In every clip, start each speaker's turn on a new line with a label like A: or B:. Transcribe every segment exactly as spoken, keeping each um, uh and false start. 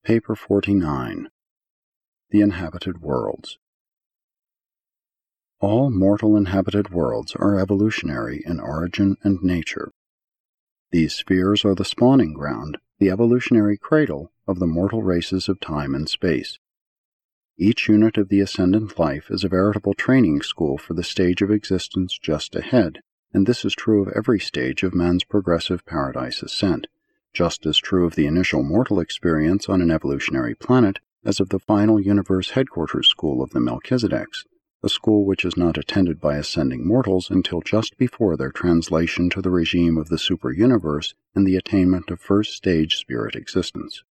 A: Paper forty-nine. The Inhabited Worlds. All mortal inhabited worlds are evolutionary in origin and nature. These spheres are the spawning ground, the evolutionary cradle of the mortal races of time and space. Each unit of the ascendant life is a veritable training school for the stage of existence just ahead, and this is true of every stage of man's progressive paradise ascent, just as true of the initial mortal experience on an evolutionary planet as of the final universe headquarters school of the Melchizedeks, a school which is not attended by ascending mortals until just before their translation to the regime of the super-universe and the attainment of first-stage spirit existence.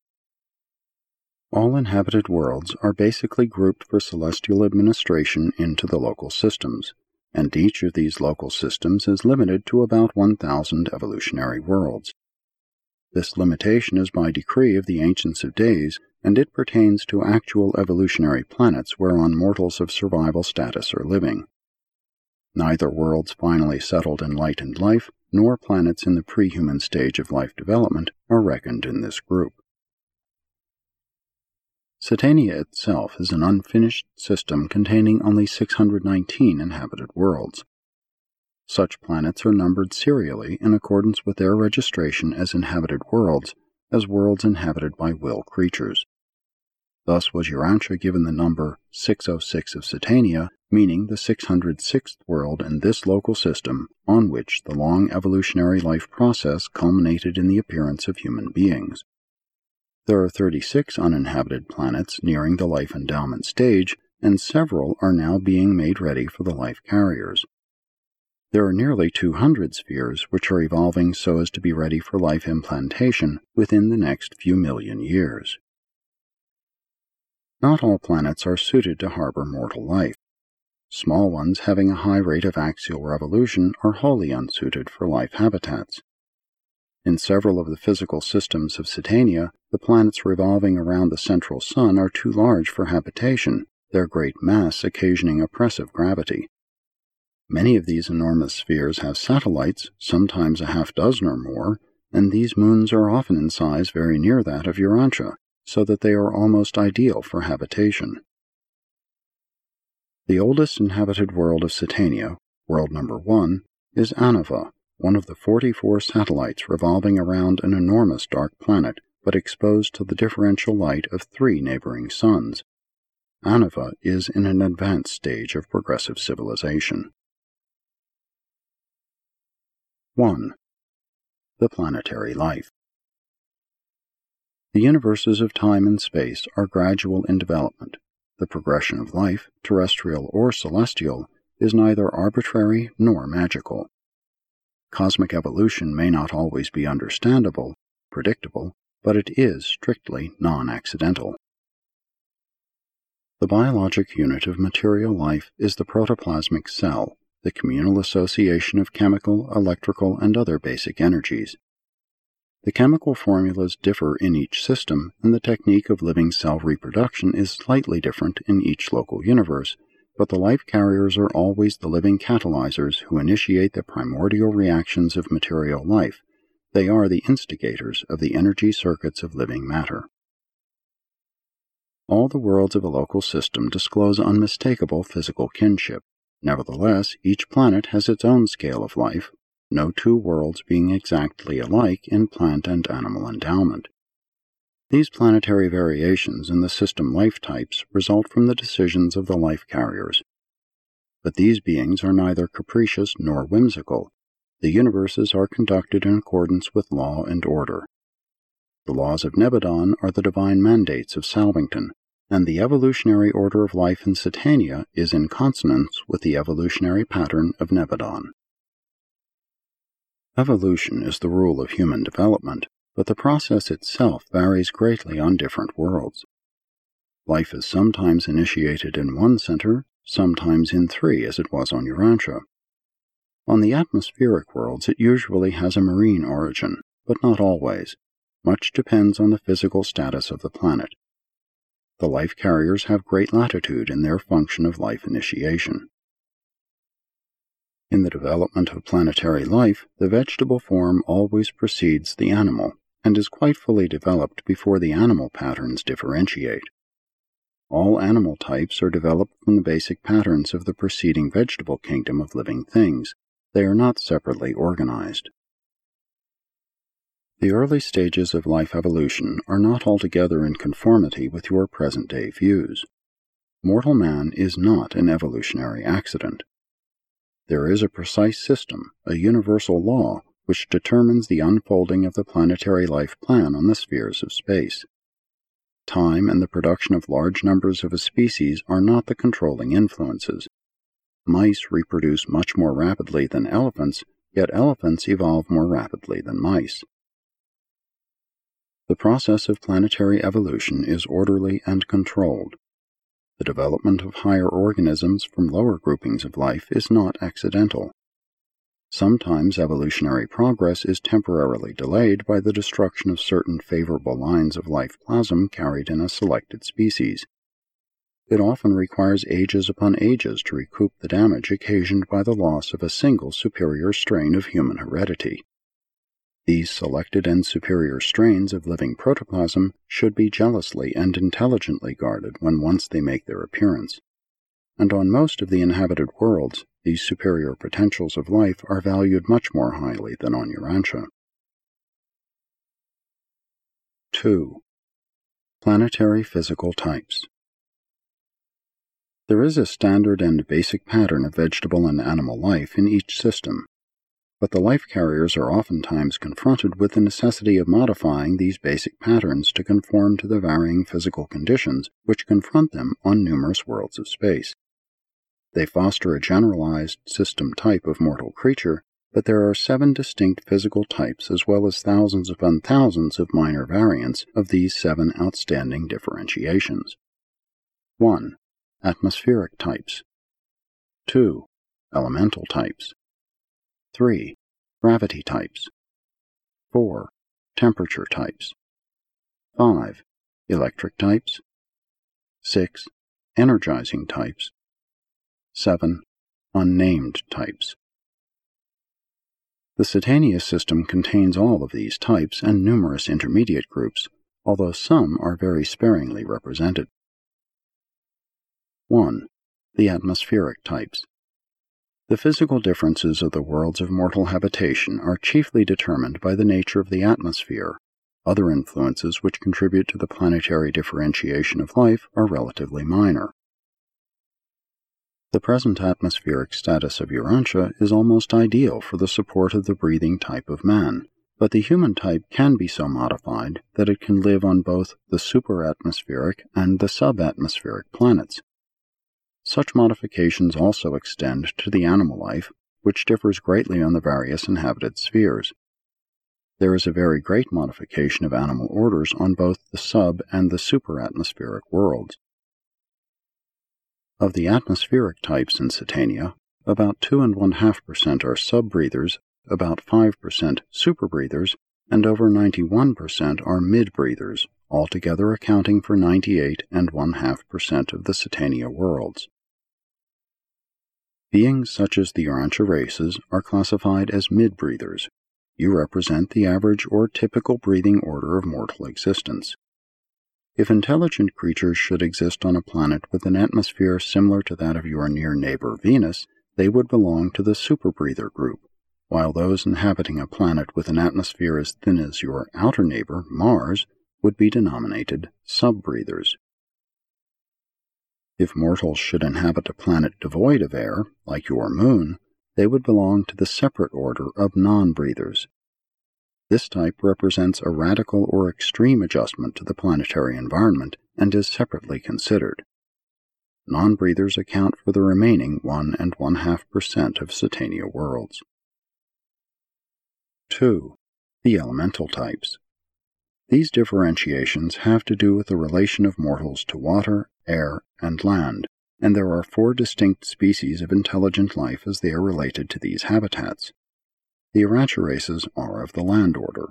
A: All inhabited worlds are basically grouped for celestial administration into the local systems, and each of these local systems is limited to about one thousand evolutionary worlds. This limitation is by decree of the Ancients of Days, and it pertains to actual evolutionary planets whereon mortals of survival status are living. Neither worlds finally settled in light and life, nor planets in the pre-human stage of life development are reckoned in this group. Satania itself is an unfinished system containing only six hundred nineteen inhabited worlds. Such planets are numbered serially in accordance with their registration as inhabited worlds, as worlds inhabited by will creatures. Thus was Urantia given the number six oh six of Satania, meaning the six hundred sixth world in this local system on which the long evolutionary life process culminated in the appearance of human beings. There are thirty-six uninhabited planets nearing the life endowment stage, and several are now being made ready for the life carriers. There are nearly two hundred spheres which are evolving so as to be ready for life implantation within the next few million years. Not all planets are suited to harbor mortal life. Small ones having a high rate of axial revolution are wholly unsuited for life habitats. In several of the physical systems of Satania, the planets revolving around the central sun are too large for habitation, their great mass occasioning oppressive gravity. Many of these enormous spheres have satellites, sometimes a half dozen or more, and these moons are often in size very near that of Urantia, so that they are almost ideal for habitation. The oldest inhabited world of Satania, world number one, is Anava, one of the forty-four satellites revolving around an enormous dark planet, but exposed to the differential light of three neighboring suns. Anava is in an advanced stage of progressive civilization. one. The planetary life. The universes of time and space are gradual in development. The progression of life, terrestrial or celestial, is neither arbitrary nor magical. Cosmic evolution may not always be understandable, predictable, but it is strictly non-accidental. The biologic unit of material life is the protoplasmic cell, the communal association of chemical, electrical, and other basic energies. The chemical formulas differ in each system, and the technique of living cell reproduction is slightly different in each local universe, but the life carriers are always the living catalyzers who initiate the primordial reactions of material life. They are the instigators of the energy circuits of living matter. All the worlds of a local system disclose unmistakable physical kinship. Nevertheless, each planet has its own scale of life, no two worlds being exactly alike in plant and animal endowment. These planetary variations in the system life types result from the decisions of the life carriers. But these beings are neither capricious nor whimsical. The universes are conducted in accordance with law and order. The laws of Nebadon are the divine mandates of Salvington, and the evolutionary order of life in Satania is in consonance with the evolutionary pattern of Nebadon. Evolution is the rule of human development, but the process itself varies greatly on different worlds. Life is sometimes initiated in one center, sometimes in three, as it was on Urantia. On the atmospheric worlds it usually has a marine origin, but not always. Much depends on the physical status of the planet. The life carriers have great latitude in their function of life initiation. In the development of planetary life, the vegetable form always precedes the animal, and is quite fully developed before the animal patterns differentiate. All animal types are developed from the basic patterns of the preceding vegetable kingdom of living things. They are not separately organized. The early stages of life evolution are not altogether in conformity with your present-day views. Mortal man is not an evolutionary accident. There is a precise system, a universal law, which determines the unfolding of the planetary life plan on the spheres of space. Time and the production of large numbers of a species are not the controlling influences. Mice reproduce much more rapidly than elephants, yet elephants evolve more rapidly than mice. The process of planetary evolution is orderly and controlled. The development of higher organisms from lower groupings of life is not accidental. Sometimes evolutionary progress is temporarily delayed by the destruction of certain favorable lines of life plasm carried in a selected species. It often requires ages upon ages to recoup the damage occasioned by the loss of a single superior strain of human heredity. These selected and superior strains of living protoplasm should be jealously and intelligently guarded when once they make their appearance. And on most of the inhabited worlds, these superior potentials of life are valued much more highly than on Urantia. two. Planetary physical types. There is a standard and basic pattern of vegetable and animal life in each system, but the life carriers are oftentimes confronted with the necessity of modifying these basic patterns to conform to the varying physical conditions which confront them on numerous worlds of space. They foster a generalized system type of mortal creature, but there are seven distinct physical types as well as thousands upon thousands of minor variants of these seven outstanding differentiations. one. Atmospheric types. two. Elemental types. three. Gravity types. four. Temperature types. five. Electric types. six. Energizing types. seven. Unnamed types. The Satania system contains all of these types and numerous intermediate groups, although some are very sparingly represented. one. The atmospheric types. The physical differences of the worlds of mortal habitation are chiefly determined by the nature of the atmosphere. Other influences which contribute to the planetary differentiation of life are relatively minor. The present atmospheric status of Urantia is almost ideal for the support of the breathing type of man, but the human type can be so modified that it can live on both the superatmospheric and the subatmospheric planets. Such modifications also extend to the animal life, which differs greatly on the various inhabited spheres. There is a very great modification of animal orders on both the sub- and the superatmospheric worlds. Of the atmospheric types in Satania, about two and one half percent are sub-breathers, about five percent super-breathers, and over ninety-one percent are mid-breathers, altogether accounting for ninety-eight and one half percent of the Satania worlds. Beings such as the Urantia races are classified as mid-breathers. You represent the average or typical breathing order of mortal existence. If intelligent creatures should exist on a planet with an atmosphere similar to that of your near neighbor Venus, they would belong to the super-breather group, while those inhabiting a planet with an atmosphere as thin as your outer neighbor, Mars, would be denominated sub-breathers. If mortals should inhabit a planet devoid of air, like your moon, they would belong to the separate order of non-breathers. This type represents a radical or extreme adjustment to the planetary environment and is separately considered. Non-breathers account for the remaining one and one half percent of Satania worlds. two. The elemental types. These differentiations have to do with the relation of mortals to water, air, and land, and there are four distinct species of intelligent life as they are related to these habitats. The Urantia races are of the land order.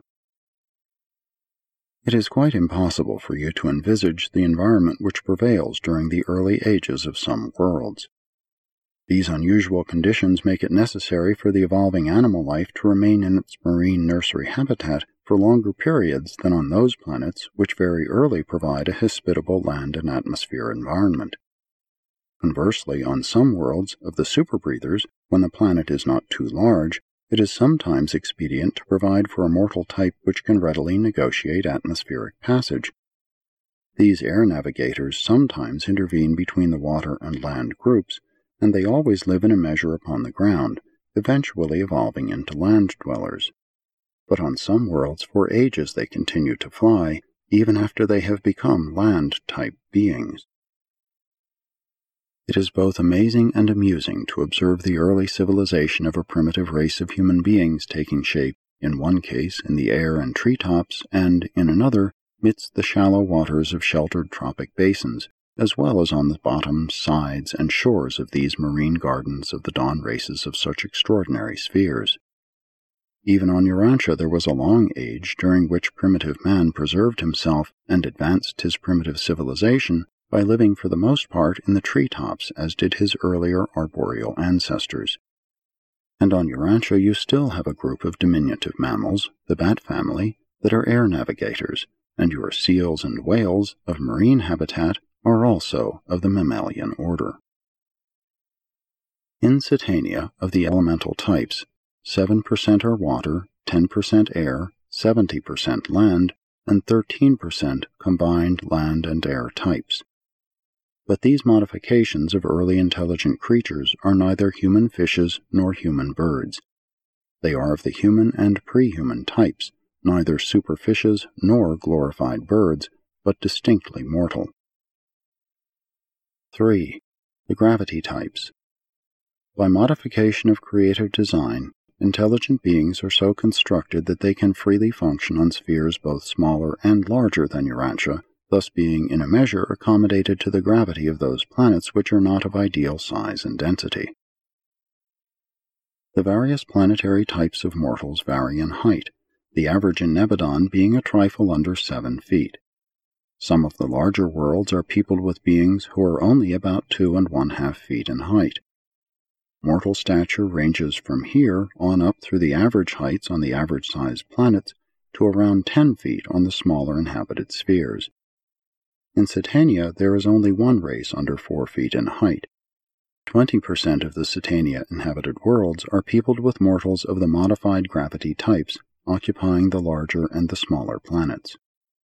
A: It is quite impossible for you to envisage the environment which prevails during the early ages of some worlds. These unusual conditions make it necessary for the evolving animal life to remain in its marine nursery habitat for longer periods than on those planets which very early provide a hospitable land and atmosphere environment. Conversely, on some worlds of the superbreathers, when the planet is not too large, it is sometimes expedient to provide for a mortal type which can readily negotiate atmospheric passage. These air navigators sometimes intervene between the water and land groups, and they always live in a measure upon the ground, eventually evolving into land dwellers. But on some worlds for ages they continue to fly, even after they have become land-type beings. It is both amazing and amusing to observe the early civilization of a primitive race of human beings taking shape, in one case in the air and treetops, and, in another, midst the shallow waters of sheltered tropic basins, as well as on the bottoms, sides, and shores of these marine gardens of the dawn races of such extraordinary spheres. Even on Urantia there was a long age during which primitive man preserved himself and advanced his primitive civilization by living for the most part in the treetops, as did his earlier arboreal ancestors. And on Urantia you still have a group of diminutive mammals, the bat family, that are air navigators, and your seals and whales of marine habitat are also of the mammalian order. In Titania, of the elemental types, seven percent are water, ten percent air, seventy percent land, and thirteen percent combined land and air types. But these modifications of early intelligent creatures are neither human fishes nor human birds. They are of the human and pre-human types, neither superfishes nor glorified birds, but distinctly mortal. three. The gravity types. By modification of creative design, intelligent beings are so constructed that they can freely function on spheres both smaller and larger than Urantia, thus being in a measure accommodated to the gravity of those planets which are not of ideal size and density. The various planetary types of mortals vary in height, the average in Nebadon being a trifle under seven feet. Some of the larger worlds are peopled with beings who are only about two and one-half feet in height. Mortal stature ranges from here on up through the average heights on the average-sized planets to around ten feet on the smaller inhabited spheres. In Titania there is only one race under four feet in height. Twenty percent of the Titania inhabited worlds are peopled with mortals of the modified gravity types, occupying the larger and the smaller planets.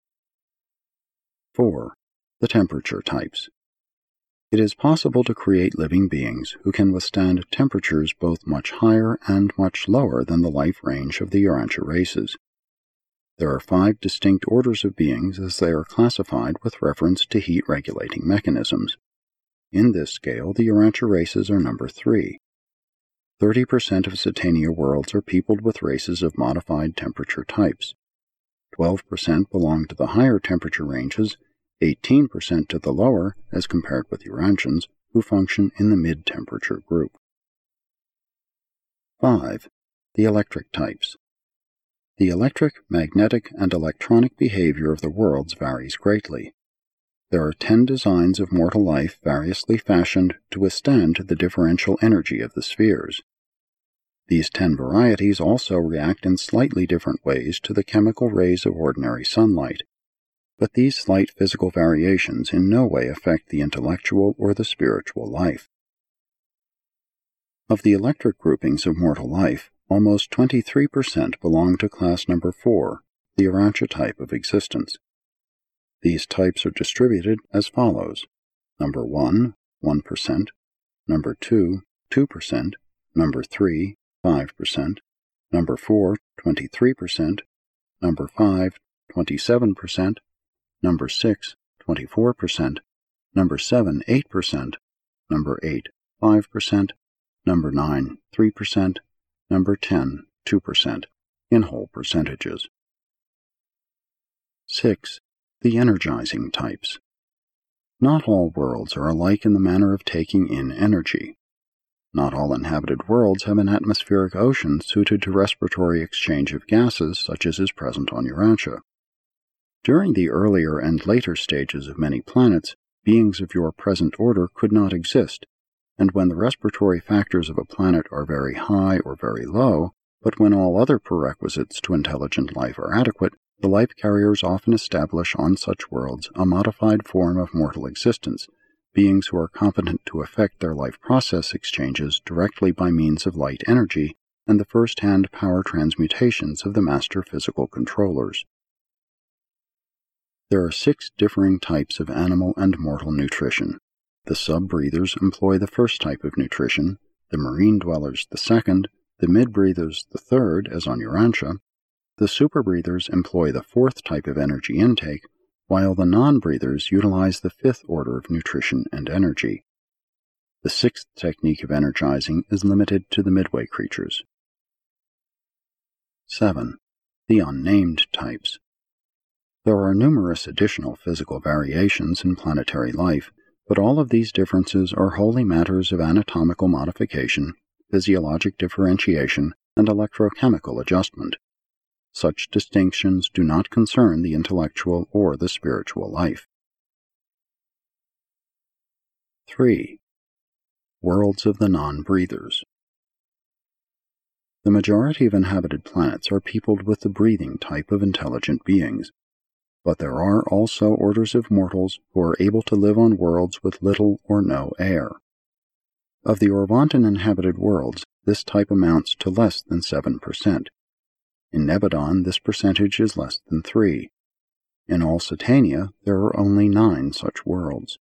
A: four. The temperature types. It is possible to create living beings who can withstand temperatures both much higher and much lower than the life range of the Urantia races. There are five distinct orders of beings as they are classified with reference to heat-regulating mechanisms. In this scale, the Urantia races are number three. Thirty percent of Titania worlds are peopled with races of modified temperature types. Twelve percent belong to the higher temperature ranges, eighteen percent to the lower, as compared with Urantians, who function in the mid-temperature group. five. The electric types. The electric, magnetic, and electronic behavior of the worlds varies greatly. There are ten designs of mortal life variously fashioned to withstand the differential energy of the spheres. These ten varieties also react in slightly different ways to the chemical rays of ordinary sunlight. But these slight physical variations in no way affect the intellectual or the spiritual life. Of the electric groupings of mortal life, almost twenty-three percent belong to class number four, the Urantia type of existence. These types are distributed as follows: number one, one percent, number two, two percent, number three, five percent, number four, twenty-three percent, number five, twenty-seven percent, number six, twenty-four percent, number seven, eight percent, number eight, five percent, number nine, three percent, number ten, two percent, in whole percentages. six. The energizing types. Not all worlds are alike in the manner of taking in energy. Not all inhabited worlds have an atmospheric ocean suited to respiratory exchange of gases such as is present on Urantia. During the earlier and later stages of many planets, beings of your present order could not exist, and when the respiratory factors of a planet are very high or very low, but when all other prerequisites to intelligent life are adequate, the life carriers often establish on such worlds a modified form of mortal existence, beings who are competent to effect their life process exchanges directly by means of light energy and the first-hand power transmutations of the master physical controllers. There are six differing types of animal and mortal nutrition. The sub-breathers employ the first type of nutrition, the marine dwellers the second, the mid-breathers the third, as on Urantia. The super-breathers employ the fourth type of energy intake, while the non-breathers utilize the fifth order of nutrition and energy. The sixth technique of energizing is limited to the midway creatures. seven. The unnamed types. There are numerous additional physical variations in planetary life, but all of these differences are wholly matters of anatomical modification, physiologic differentiation, and electrochemical adjustment. Such distinctions do not concern the intellectual or the spiritual life. three. Worlds of the non-breathers. The majority of inhabited planets are peopled with the breathing type of intelligent beings, but there are also orders of mortals who are able to live on worlds with little or no air. Of the Orvontan inhabited worlds, this type amounts to less than seven percent. In Nebadon, this percentage is less than three. In Alcitania, there are only nine such worlds.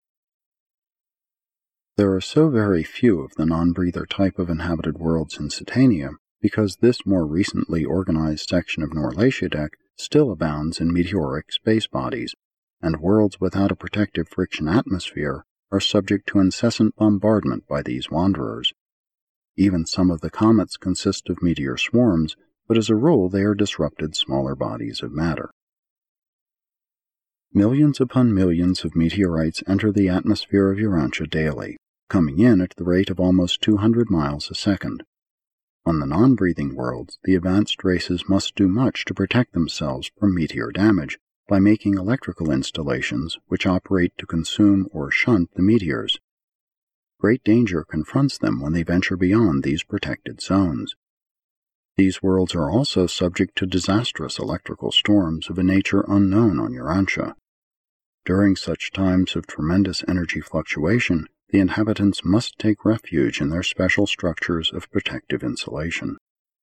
A: There are so very few of the non-breather type of inhabited worlds in Citania because this more recently organized section of Norlatiadek still abounds in meteoric space bodies, and worlds without a protective friction atmosphere are subject to incessant bombardment by these wanderers. Even some of the comets consist of meteor swarms, but as a rule they are disrupted smaller bodies of matter. Millions upon millions of meteorites enter the atmosphere of Urantia daily, coming in at the rate of almost two hundred miles a second. On the non-breathing worlds, the advanced races must do much to protect themselves from meteor damage by making electrical installations which operate to consume or shunt the meteors. Great danger confronts them when they venture beyond these protected zones. These worlds are also subject to disastrous electrical storms of a nature unknown on Urantia. During such times of tremendous energy fluctuation, the inhabitants must take refuge in their special structures of protective insulation.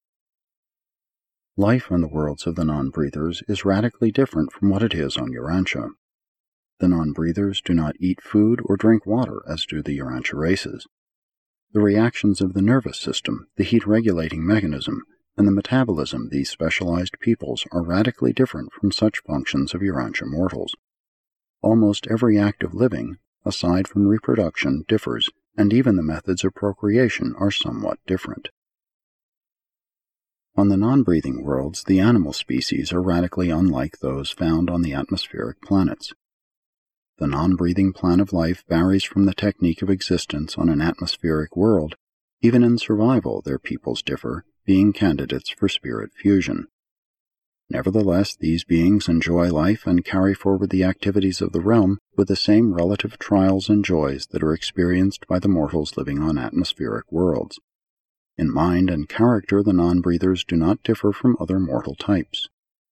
A: Life on the worlds of the non-breathers is radically different from what it is on Urantia. The non-breathers do not eat food or drink water as do the Urantia races. The reactions of the nervous system, the heat-regulating mechanism, and the metabolism of these specialized peoples are radically different from such functions of Urantia mortals. Almost every act of living, aside from reproduction, differs, and even the methods of procreation are somewhat different. On the non-breathing worlds, the animal species are radically unlike those found on the atmospheric planets. The non-breathing plan of life varies from the technique of existence on an atmospheric world. Even in survival, their peoples differ, being candidates for spirit fusion. Nevertheless, these beings enjoy life and carry forward the activities of the realm with the same relative trials and joys that are experienced by the mortals living on atmospheric worlds. In mind and character, the non-breathers do not differ from other mortal types.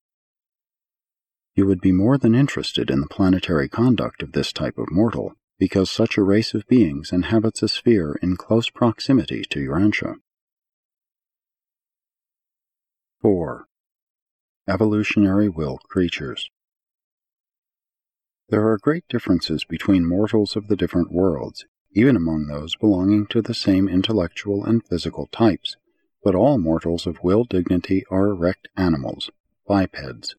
A: You would be more than interested in the planetary conduct of this type of mortal, because such a race of beings inhabits a sphere in close proximity to Urantia. four. Evolutionary will creatures. There are great differences between mortals of the different worlds, even among those belonging to the same intellectual and physical types, but all mortals of will dignity are erect animals, bipeds.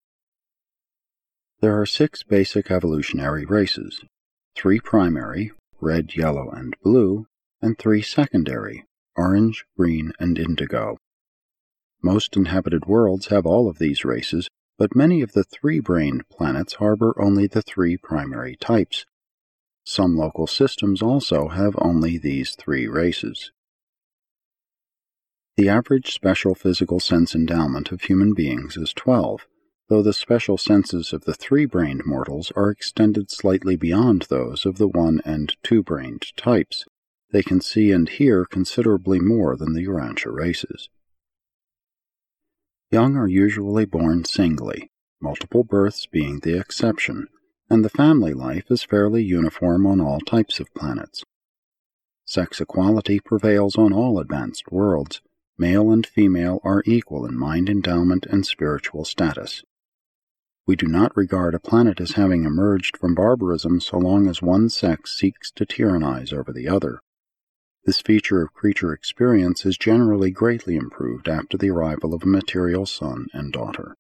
A: There are six basic evolutionary races, three primary, red, yellow, and blue, and three secondary, orange, green, and indigo. Most inhabited worlds have all of these races, but many of the three-brained planets harbor only the three primary types. Some local systems also have only these three races. The average special physical sense endowment of human beings is twelve, though the special senses of the three-brained mortals are extended slightly beyond those of the one- and two-brained types. They can see and hear considerably more than the Urantia races. Young are usually born singly, multiple births being the exception, and the family life is fairly uniform on all types of planets. Sex equality prevails on all advanced worlds. Male and female are equal in mind endowment and spiritual status. We do not regard a planet as having emerged from barbarism so long as one sex seeks to tyrannize over the other. This feature of creature experience is generally greatly improved after the arrival of a material son and daughter.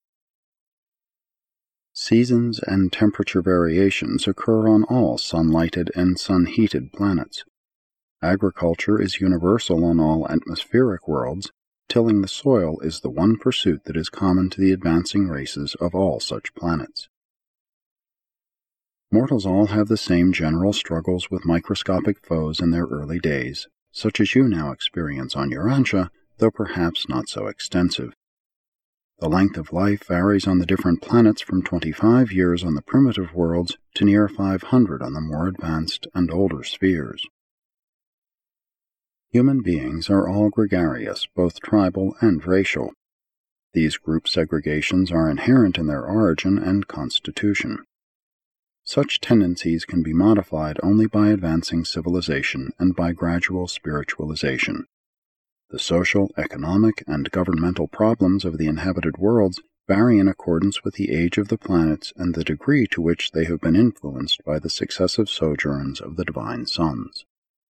A: Seasons and temperature variations occur on all sun-lighted and sun-heated planets. Agriculture is universal on all atmospheric worlds. Tilling the soil is the one pursuit that is common to the advancing races of all such planets. Mortals all have the same general struggles with microscopic foes in their early days, such as you now experience on Urantia, though perhaps not so extensive. The length of life varies on the different planets from twenty-five years on the primitive worlds to near five hundred on the more advanced and older spheres. Human beings are all gregarious, both tribal and racial. These group segregations are inherent in their origin and constitution. Such tendencies can be modified only by advancing civilization and by gradual spiritualization. The social, economic, and governmental problems of the inhabited worlds vary in accordance with the age of the planets and the degree to which they have been influenced by the successive sojourns of the divine sons.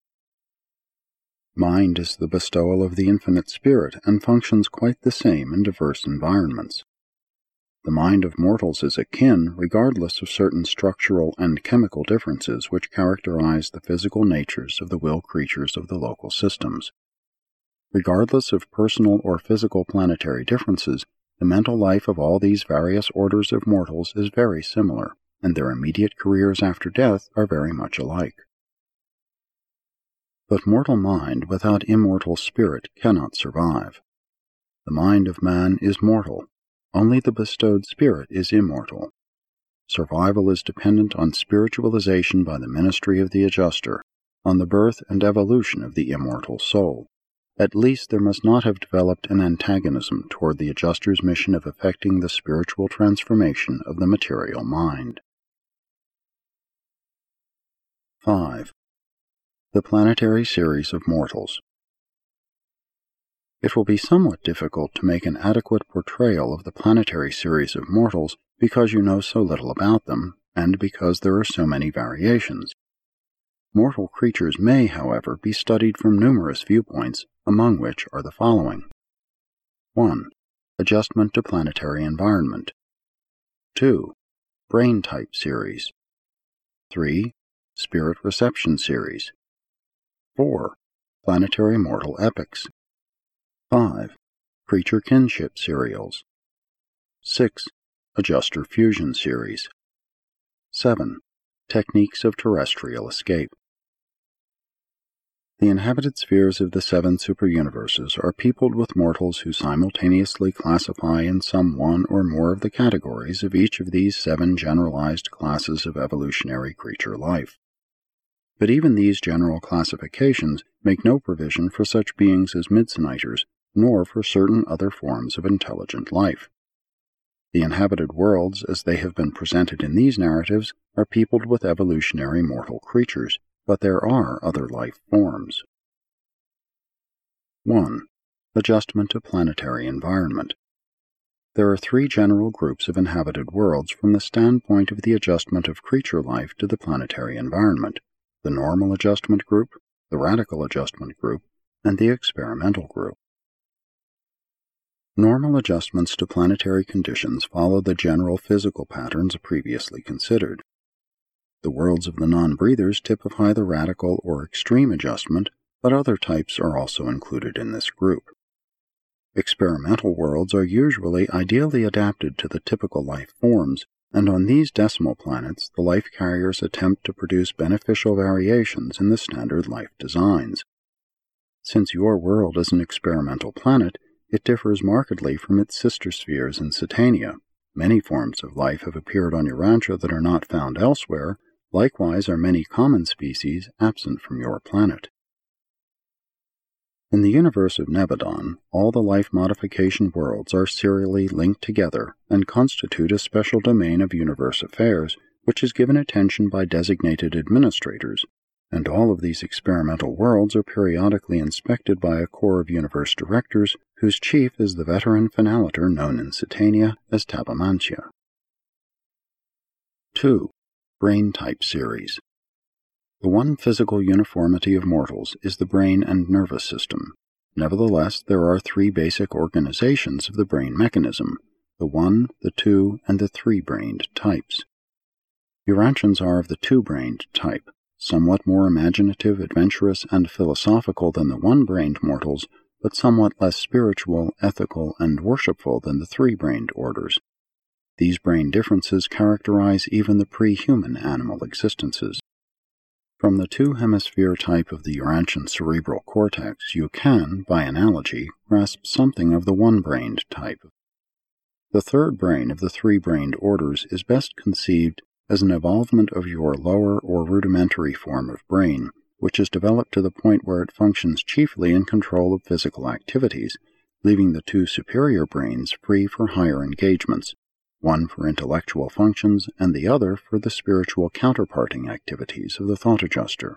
A: Mind is the bestowal of the infinite spirit and functions quite the same in diverse environments. The mind of mortals is akin, regardless of certain structural and chemical differences which characterize the physical natures of the will creatures of the local systems. Regardless of personal or physical planetary differences, the mental life of all these various orders of mortals is very similar, and their immediate careers after death are very much alike. But mortal mind without immortal spirit cannot survive. The mind of man is mortal. Only the bestowed spirit is immortal. Survival is dependent on spiritualization by the ministry of the adjuster, on the birth and evolution of the immortal soul. At least there must not have developed an antagonism toward the adjuster's mission of effecting the spiritual transformation of the material mind. five. The planetary series of mortals. It will be somewhat difficult to make an adequate portrayal of the planetary series of mortals because you know so little about them, and because there are so many variations. Mortal creatures may, however, be studied from numerous viewpoints, among which are the following. one. Adjustment to planetary environment. two. Brain type series. three. Spirit reception series. four. Planetary mortal epics. five. Creature kinship serials. six. Adjuster fusion series. seven. Techniques of terrestrial escape. The inhabited spheres of the seven superuniverses are peopled with mortals who simultaneously classify in some one or more of the categories of each of these seven generalized classes of evolutionary creature life. But even these general classifications make no provision for such beings as Midsuniters, nor for certain other forms of intelligent life. The inhabited worlds, as they have been presented in these narratives, are peopled with evolutionary mortal creatures, but there are other life forms. one. Adjustment to planetary environment. There are three general groups of inhabited worlds from the standpoint of the adjustment of creature life to the planetary environment: the normal adjustment group, the radical adjustment group, and the experimental group. Normal adjustments to planetary conditions follow the general physical patterns previously considered. The worlds of the non-breathers typify the radical or extreme adjustment, but other types are also included in this group. Experimental worlds are usually ideally adapted to the typical life forms, and on these decimal planets the life carriers attempt to produce beneficial variations in the standard life designs. Since your world is an experimental planet, it differs markedly from its sister spheres in Satania. Many forms of life have appeared on Urantia that are not found elsewhere. Likewise are many common species absent from your planet. In the universe of Nebadon, all the life modification worlds are serially linked together and constitute a special domain of universe affairs, which is given attention by designated administrators, and all of these experimental worlds are periodically inspected by a corps of universe directors, whose chief is the veteran finaliter known in Satania as Tabamantia. two. Brain Type Series. The one physical uniformity of mortals is the brain and nervous system. Nevertheless, there are three basic organizations of the brain mechanism, the one, the two, and the three-brained types. Urantians are of the two-brained type, somewhat more imaginative, adventurous, and philosophical than the one-brained mortals, but somewhat less spiritual, ethical, and worshipful than the three-brained orders. These brain differences characterize even the pre-human animal existences. From the two-hemisphere type of the Urantian cerebral cortex, you can, by analogy, grasp something of the one-brained type. The third brain of the three-brained orders is best conceived as an evolvement of your lower or rudimentary form of brain, which is developed to the point where it functions chiefly in control of physical activities, leaving the two superior brains free for higher engagements, one for intellectual functions and the other for the spiritual counterparting activities of the thought adjuster.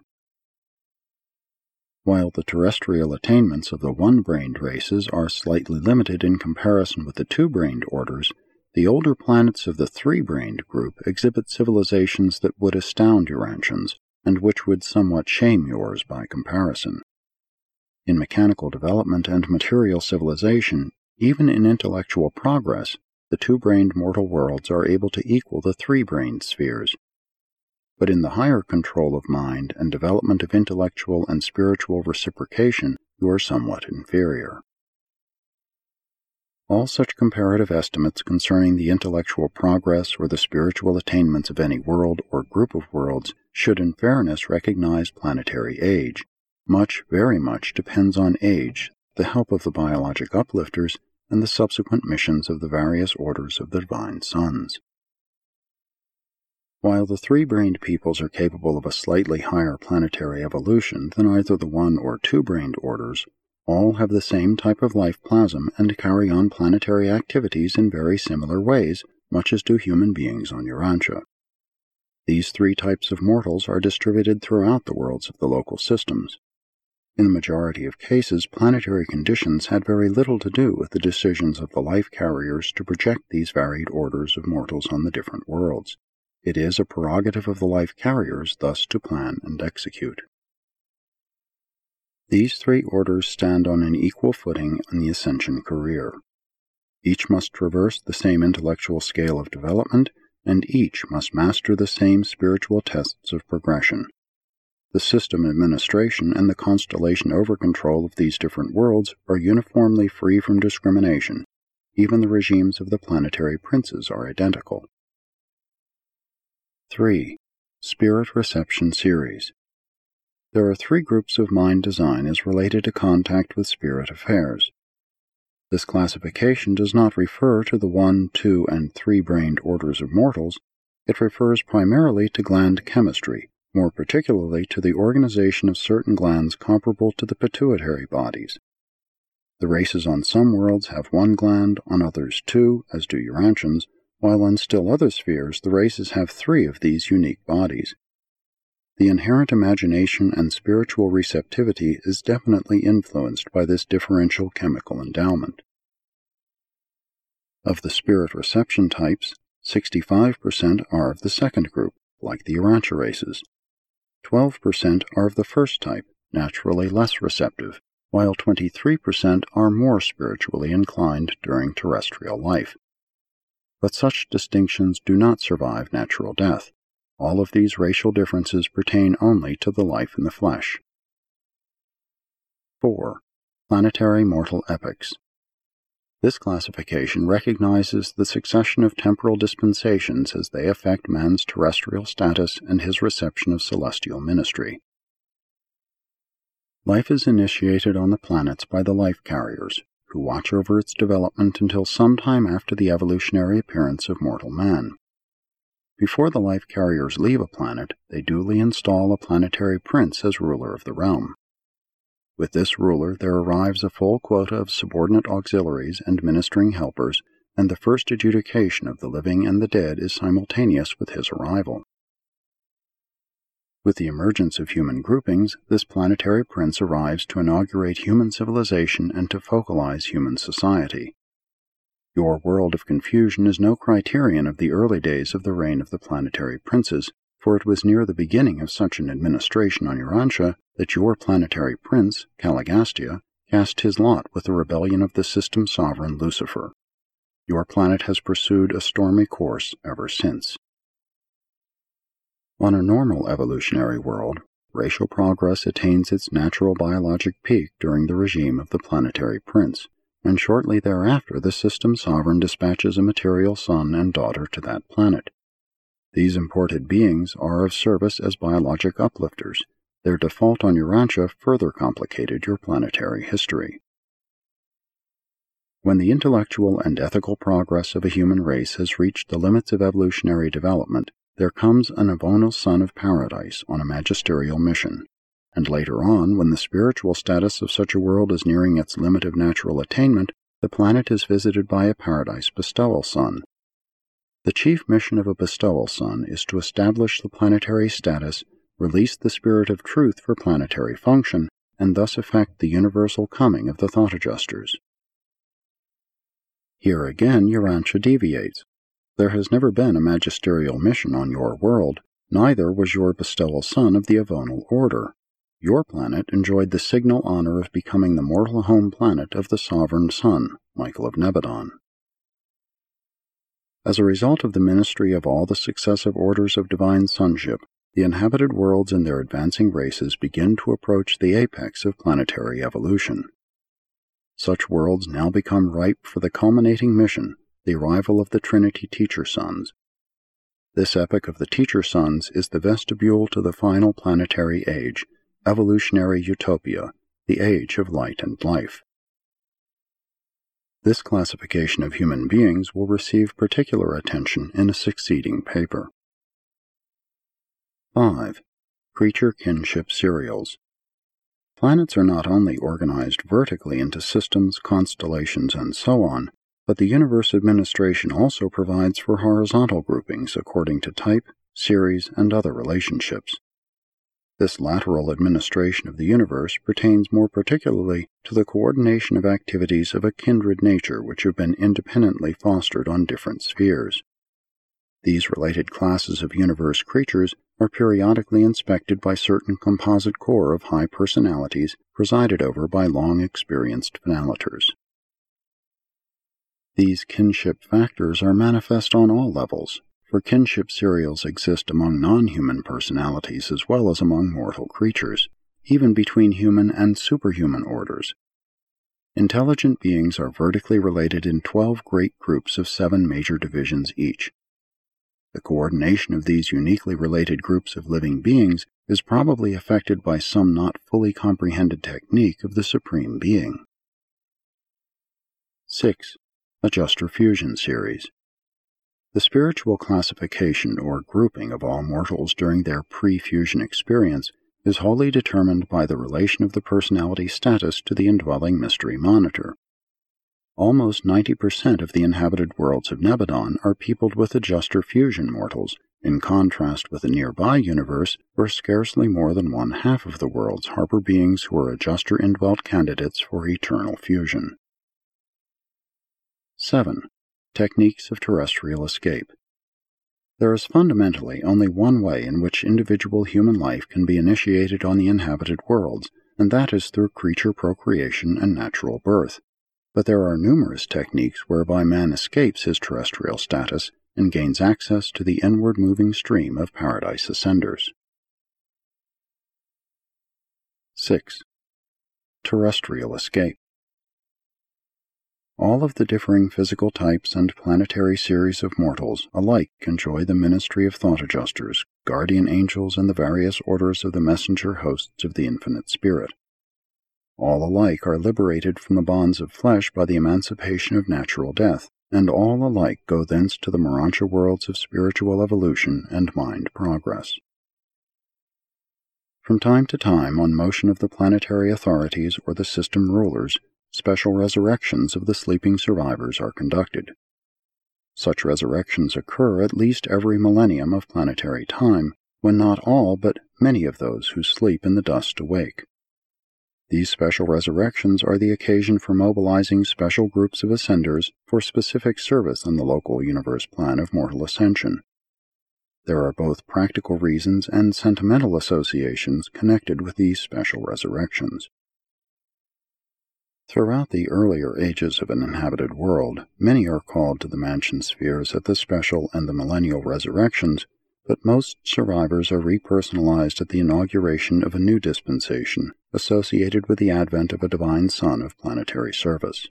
A: While the terrestrial attainments of the one-brained races are slightly limited in comparison with the two-brained orders, the older planets of the three-brained group exhibit civilizations that would astound Urantians, and which would somewhat shame yours by comparison. In mechanical development and material civilization, even in intellectual progress, the two-brained mortal worlds are able to equal the three-brained spheres. But in the higher control of mind and development of intellectual and spiritual reciprocation, you are somewhat inferior. All such comparative estimates concerning the intellectual progress or the spiritual attainments of any world or group of worlds should in fairness recognize planetary age. Much, very much, depends on age, the help of the biologic uplifters, and the subsequent missions of the various orders of the divine sons. While the three-brained peoples are capable of a slightly higher planetary evolution than either the one- or two-brained orders, all have the same type of life plasm and carry on planetary activities in very similar ways, much as do human beings on Urantia. These three types of mortals are distributed throughout the worlds of the local systems. In the majority of cases, planetary conditions had very little to do with the decisions of the life carriers to project these varied orders of mortals on the different worlds. It is a prerogative of the life carriers thus to plan and execute. These three orders stand on an equal footing in the ascension career. Each must traverse the same intellectual scale of development, and each must master the same spiritual tests of progression. The system administration and the constellation over-control of these different worlds are uniformly free from discrimination. Even the regimes of the planetary princes are identical. three. Spirit Reception Series. There are three groups of mind design as related to contact with spirit affairs. This classification does not refer to the one, two, and three-brained orders of mortals. It refers primarily to gland chemistry, more particularly to the organization of certain glands comparable to the pituitary bodies. The races on some worlds have one gland, on others two, as do Urantians, while on still other spheres the races have three of these unique bodies. The inherent imagination and spiritual receptivity is definitely influenced by this differential chemical endowment. Of the spirit reception types, sixty-five percent are of the second group, like the Urantia races. twelve percent are of the first type, naturally less receptive, while twenty-three percent are more spiritually inclined during terrestrial life. But such distinctions do not survive natural death. All of these racial differences pertain only to the life in the flesh. four. Planetary Mortal Epochs. This classification recognizes the succession of temporal dispensations as they affect man's terrestrial status and his reception of celestial ministry. Life is initiated on the planets by the life carriers, who watch over its development until some time after the evolutionary appearance of mortal man. Before the life carriers leave a planet, they duly install a planetary prince as ruler of the realm. With this ruler there arrives a full quota of subordinate auxiliaries and ministering helpers, and the first adjudication of the living and the dead is simultaneous with his arrival. With the emergence of human groupings, this planetary prince arrives to inaugurate human civilization and to focalize human society. Your world of confusion is no criterion of the early days of the reign of the planetary princes, for it was near the beginning of such an administration on Urantia that your planetary prince, Caligastia, cast his lot with the rebellion of the system sovereign Lucifer. Your planet has pursued a stormy course ever since. On a normal evolutionary world, racial progress attains its natural biologic peak during the regime of the planetary prince, and shortly thereafter the system sovereign dispatches a material son and daughter to that planet. These imported beings are of service as biologic uplifters. Their default on Urantia further complicated your planetary history. When the intellectual and ethical progress of a human race has reached the limits of evolutionary development, there comes an avonal son of paradise on a magisterial mission, and later on, when the spiritual status of such a world is nearing its limit of natural attainment, the planet is visited by a paradise bestowal son. The chief mission of a bestowal son is to establish the planetary status, release the spirit of truth for planetary function, and thus effect the universal coming of the thought adjusters. Here again Urantia deviates. There has never been a magisterial mission on your world, neither was your bestowal son of the avonal order. Your planet enjoyed the signal honor of becoming the mortal home planet of the sovereign son, Michael of Nebadon. As a result of the ministry of all the successive orders of divine sonship, the inhabited worlds and their advancing races begin to approach the apex of planetary evolution. Such worlds now become ripe for the culminating mission, the arrival of the Trinity Teacher Sons. This epoch of the Teacher Sons is the vestibule to the final planetary age, evolutionary utopia, the age of light and life. This classification of human beings will receive particular attention in a succeeding paper. five. Creature Kinship Serials. Planets are not only organized vertically into systems, constellations, and so on, but the universe administration also provides for horizontal groupings according to type, series, and other relationships. This lateral administration of the universe pertains more particularly to the coordination of activities of a kindred nature which have been independently fostered on different spheres. These related classes of universe creatures are periodically inspected by certain composite corps of high personalities presided over by long-experienced finaliters. These kinship factors are manifest on all levels, for kinship serials exist among non-human personalities as well as among mortal creatures, even between human and superhuman orders. Intelligent beings are vertically related in twelve great groups of seven major divisions each. The coordination of these uniquely related groups of living beings is probably affected by some not fully comprehended technique of the Supreme Being. six. Adjuster Fusion Series. The spiritual classification or grouping of all mortals during their pre-fusion experience is wholly determined by the relation of the personality status to the indwelling mystery monitor. Almost ninety percent of the inhabited worlds of Nebadon are peopled with adjuster fusion mortals, in contrast with a nearby universe where scarcely more than one-half of the worlds harbor beings who are adjuster-indwelt candidates for eternal fusion. seven. Techniques of Terrestrial Escape. There is fundamentally only one way in which individual human life can be initiated on the inhabited worlds, and that is through creature procreation and natural birth. But there are numerous techniques whereby man escapes his terrestrial status and gains access to the inward-moving stream of paradise ascenders. six. Terrestrial Escape. All of the differing physical types and planetary series of mortals alike enjoy the ministry of thought adjusters, guardian angels, and the various orders of the messenger hosts of the Infinite Spirit. All alike are liberated from the bonds of flesh by the emancipation of natural death, and all alike go thence to the Morontia worlds of spiritual evolution and mind progress. From time to time, on motion of the planetary authorities or the system rulers, special resurrections of the sleeping survivors are conducted. Such resurrections occur at least every millennium of planetary time, when not all but many of those who sleep in the dust awake. These special resurrections are the occasion for mobilizing special groups of ascenders for specific service on the local universe plan of mortal ascension. There are both practical reasons and sentimental associations connected with these special resurrections. Throughout the earlier ages of an inhabited world, many are called to the mansion spheres at the special and the millennial resurrections, but most survivors are repersonalized at the inauguration of a new dispensation associated with the advent of a divine son of planetary service.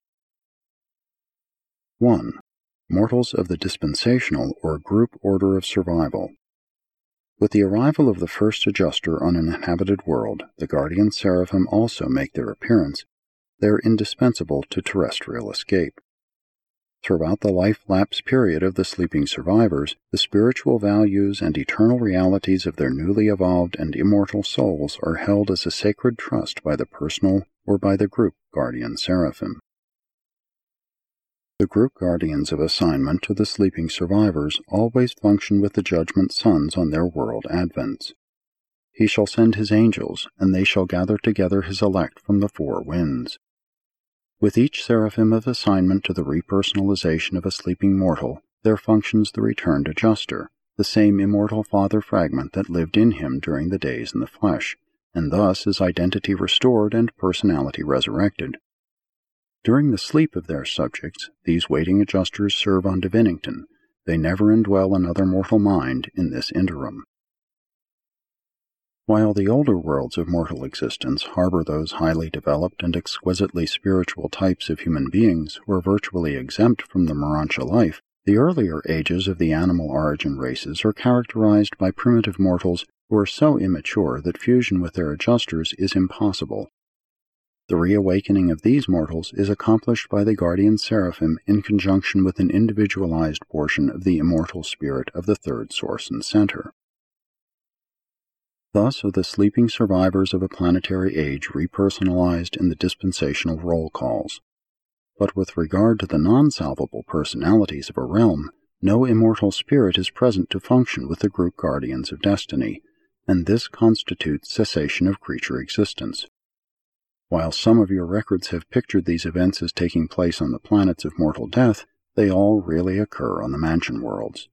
A: one. Mortals of the dispensational or group order of survival. With the arrival of the first adjuster on an inhabited world, the guardian seraphim also make their appearance. They are indispensable to terrestrial escape. Throughout the life-lapse period of the sleeping survivors, the spiritual values and eternal realities of their newly evolved and immortal souls are held as a sacred trust by the personal or by the group guardian seraphim. The group guardians of assignment to the sleeping survivors always function with the judgment suns on their world advents. He shall send his angels, and they shall gather together his elect from the four winds. With each seraphim of assignment to the repersonalization of a sleeping mortal, there functions the returned adjuster, the same immortal father fragment that lived in him during the days in the flesh, and thus is identity restored and personality resurrected. During the sleep of their subjects, these waiting adjusters serve on Divinington. They never indwell another mortal mind in this interim. While the older worlds of mortal existence harbor those highly developed and exquisitely spiritual types of human beings who are virtually exempt from the Morontia life, the earlier ages of the animal origin races are characterized by primitive mortals who are so immature that fusion with their adjusters is impossible. The reawakening of these mortals is accomplished by the guardian seraphim in conjunction with an individualized portion of the immortal spirit of the third source and center. Thus are the sleeping survivors of a planetary age repersonalized in the dispensational roll calls. But with regard to the non-salvable personalities of a realm, no immortal spirit is present to function with the group guardians of destiny, and this constitutes cessation of creature existence. While some of your records have pictured these events as taking place on the planets of mortal death, they all really occur on the mansion worlds.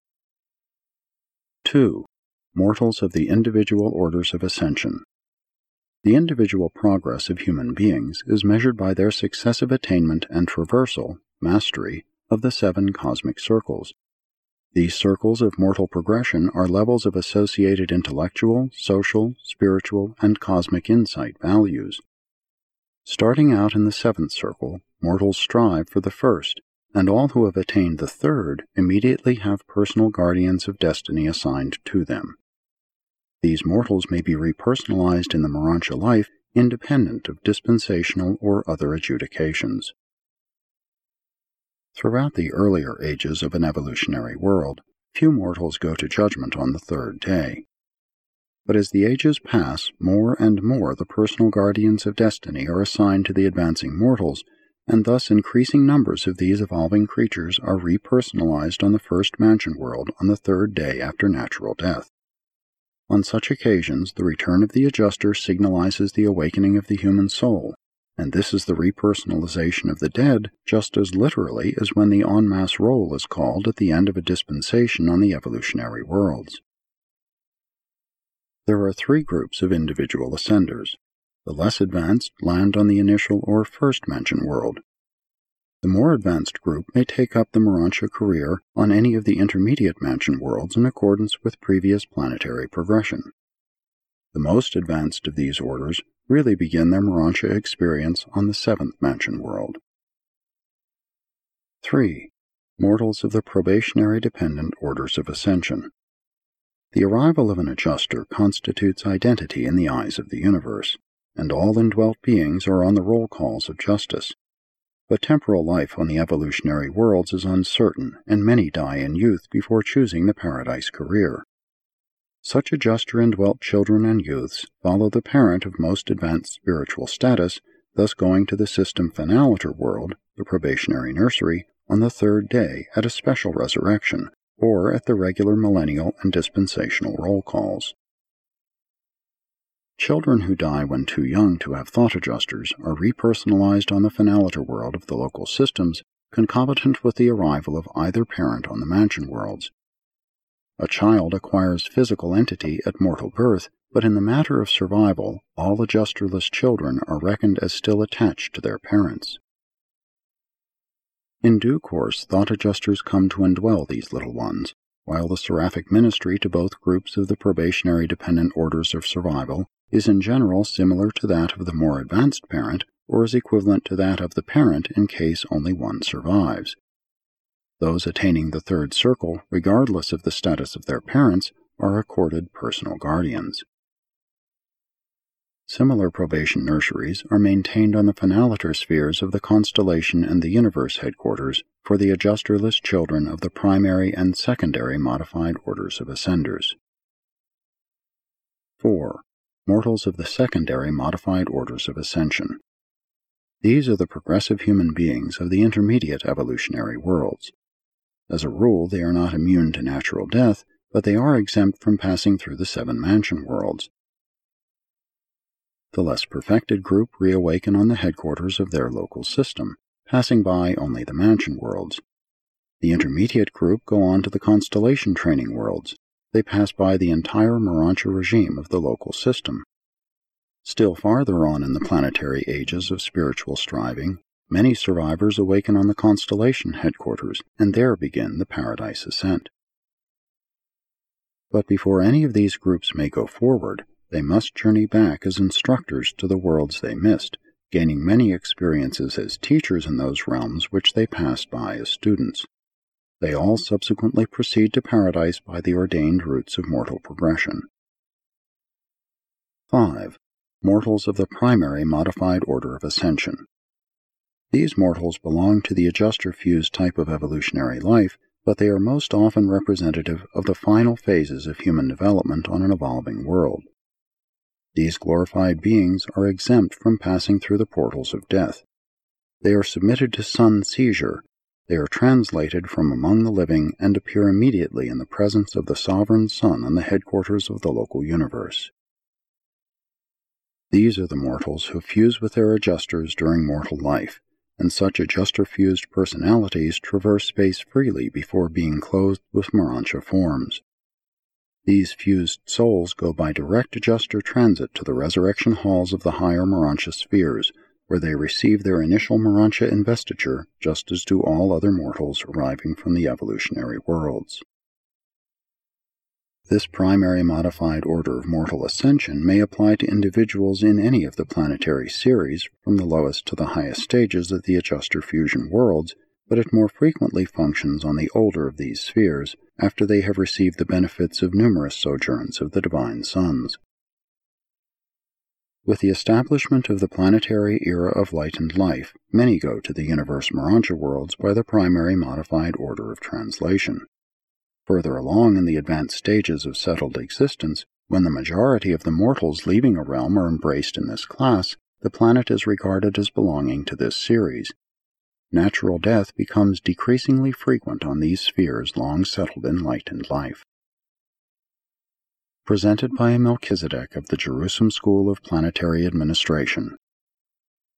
A: two. Mortals of the individual orders of ascension. The individual progress of human beings is measured by their successive attainment and traversal, mastery, of the seven cosmic circles. These circles of mortal progression are levels of associated intellectual, social, spiritual, and cosmic insight values. Starting out in the seventh circle, mortals strive for the first, and all who have attained the third immediately have personal guardians of destiny assigned to them. These mortals may be repersonalized in the Morontia life independent of dispensational or other adjudications. Throughout the earlier ages of an evolutionary world, few mortals go to judgment on the third day. But as the ages pass, more and more the personal guardians of destiny are assigned to the advancing mortals, and thus increasing numbers of these evolving creatures are repersonalized on the first mansion world on the third day after natural death. On such occasions, the return of the adjuster signalizes the awakening of the human soul, and this is the repersonalization of the dead just as literally as when the en masse roll is called at the end of a dispensation on the evolutionary worlds. There are three groups of individual ascenders. The less advanced land on the initial or first mansion world. The more advanced group may take up the Morontia career on any of the intermediate mansion worlds in accordance with previous planetary progression. The most advanced of these orders really begin their Morontia experience on the seventh mansion world. three. Mortals of the probationary dependent orders of ascension. The arrival of an adjuster constitutes identity in the eyes of the universe, and all indwelt beings are on the roll calls of justice. But temporal life on the evolutionary worlds is uncertain, and many die in youth before choosing the paradise career. Such adjuster-indwelt children and youths follow the parent of most advanced spiritual status, thus going to the system finaliter world, the probationary nursery, on the third day at a special resurrection, or at the regular millennial and dispensational roll calls. Children who die when too young to have thought adjusters are repersonalized on the finaliter world of the local systems, concomitant with the arrival of either parent on the mansion worlds. A child acquires physical entity at mortal birth, but in the matter of survival, all adjusterless children are reckoned as still attached to their parents. In due course, thought adjusters come to indwell these little ones, while the seraphic ministry to both groups of the probationary dependent orders of survival is in general similar to that of the more advanced parent, or is equivalent to that of the parent in case only one survives. Those attaining the third circle, regardless of the status of their parents, are accorded personal guardians. Similar probation nurseries are maintained on the finaliter spheres of the constellation and the universe headquarters for the adjusterless children of the primary and secondary modified orders of ascenders. four. Mortals of the secondary modified orders of ascension. These are the progressive human beings of the intermediate evolutionary worlds. As a rule, they are not immune to natural death, but they are exempt from passing through the seven mansion worlds. The less perfected group reawaken on the headquarters of their local system, passing by only the mansion worlds. The intermediate group go on to the constellation training worlds. They pass by the entire Morontia regime of the local system. Still farther on in the planetary ages of spiritual striving, many survivors awaken on the constellation headquarters, and there begin the paradise ascent. But before any of these groups may go forward, they must journey back as instructors to the worlds they missed, gaining many experiences as teachers in those realms which they passed by as students. They all subsequently proceed to paradise by the ordained routes of mortal progression. five. Mortals of the primary modified order of ascension. These mortals belong to the adjuster-fused type of evolutionary life, but they are most often representative of the final phases of human development on an evolving world. These glorified beings are exempt from passing through the portals of death. They are submitted to sun seizure. They are translated from among the living and appear immediately in the presence of the sovereign sun on the headquarters of the local universe. These are the mortals who fuse with their adjusters during mortal life, and such adjuster-fused personalities traverse space freely before being clothed with Morontia forms. These fused souls go by direct adjuster transit to the resurrection halls of the higher Morontia spheres, where they receive their initial Morontia investiture, just as do all other mortals arriving from the evolutionary worlds. This primary modified order of mortal ascension may apply to individuals in any of the planetary series, from the lowest to the highest stages of the adjuster fusion worlds, but it more frequently functions on the older of these spheres, after they have received the benefits of numerous sojourns of the divine suns. With the establishment of the planetary era of light and life, many go to the universe Morontia worlds by the primary modified order of translation. Further along in the advanced stages of settled existence, when the majority of the mortals leaving a realm are embraced in this class, the planet is regarded as belonging to this series. Natural death becomes decreasingly frequent on these spheres long settled in light and life. Presented by a Melchizedek of the Jerusalem School of Planetary Administration.